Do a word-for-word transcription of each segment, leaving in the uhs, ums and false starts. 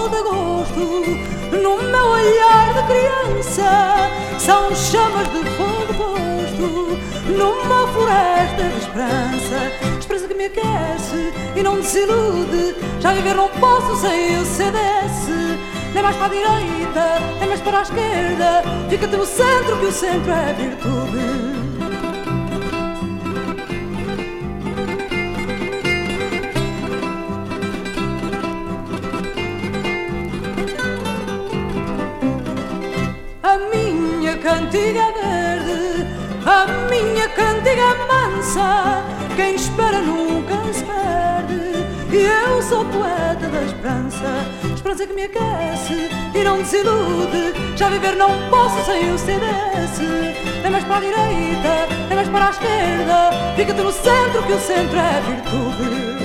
sol de agosto, no meu olhar de criança, são chamas de fogo posto, numa floresta de esperança. Esperança que me aquece e não desilude, já viver não posso sem o C D S. Nem mais para a direita, nem mais para a esquerda, fica-te no centro, que o centro é virtude. A minha cantiga verde, a minha cantiga mansa, quem espera nunca se perde, e eu sou poeta da esperança. Esperança que me aquece e não desilude, já viver não posso sem o C D S. Nem mais para a direita, nem mais para a esquerda, fica-te no centro, que o centro é virtude.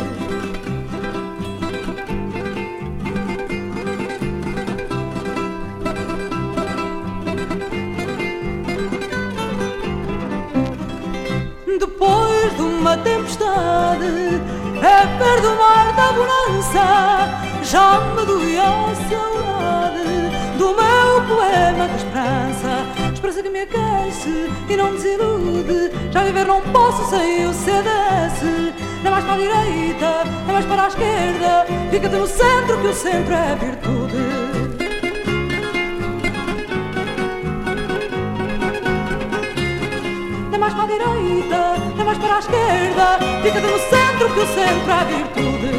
Depois de uma tempestade, é perto do mar da bonança, já me doía a saudade do meu poema de esperança. Esperança que me aquece e não desilude, já viver não posso sem o C D S. Nem mais para a direita, nem mais para a esquerda, fica-te no centro, que o centro é virtude. Nem mais para a direita, nem mais para a esquerda, fica-te no centro, que o centro é virtude.